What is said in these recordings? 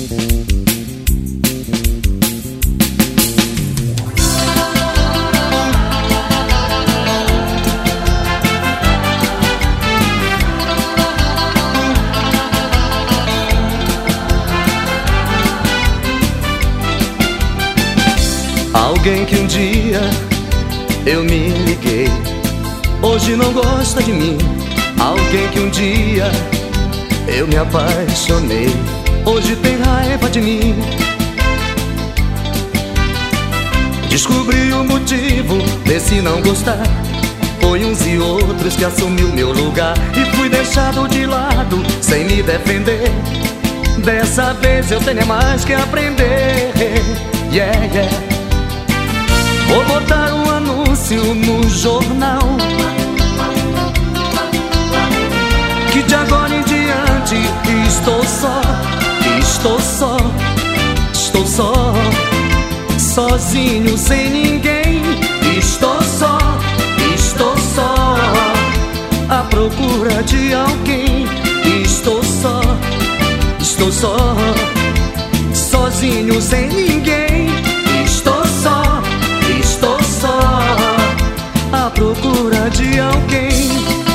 Alguém que um dia eu me liguei, hoje não gosta de mim. Alguém que um dia eu me apaixonei, hoje tem raiva de mim. Descobri o motivo desse não gostar, foi uns e outros que assumiu meu lugar, e fui deixado de lado sem me defender. Dessa vez eu tenho mais que aprender. Yeah, yeah. Vou botar um anúncio no jornal, que de agora em diante estou só, sozinho, sem ninguém. Estou só, à procura de alguém. Estou só, sozinho, sem ninguém. Estou só, à procura de alguém.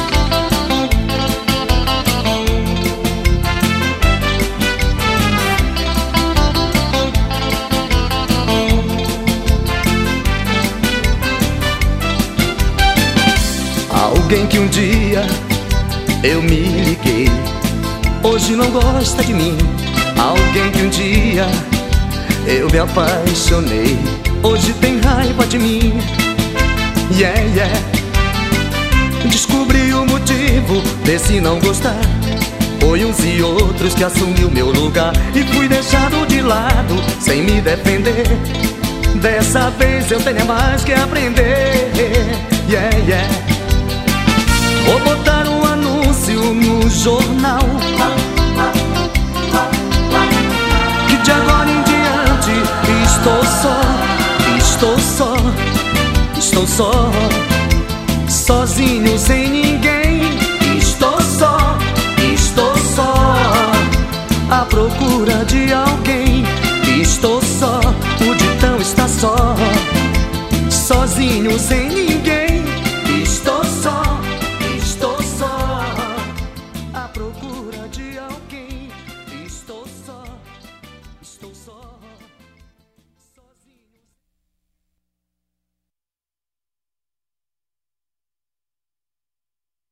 Alguém que um dia eu me liguei, hoje não gosta de mim. Alguém que um dia eu me apaixonei, hoje tem raiva de mim. Yeah, yeah. Descobri o motivo desse não gostar, foi uns e outros que assumiu meu lugar, e fui deixado de lado sem me defender. Dessa vez eu tenho mais que aprender. Yeah, yeah. Vou botar um anúncio no jornal, que de agora em diante estou só, sozinho, sem ninguém. Estou só, à procura de alguém. Estou só, o Ditão está só, sozinho, sem ninguém.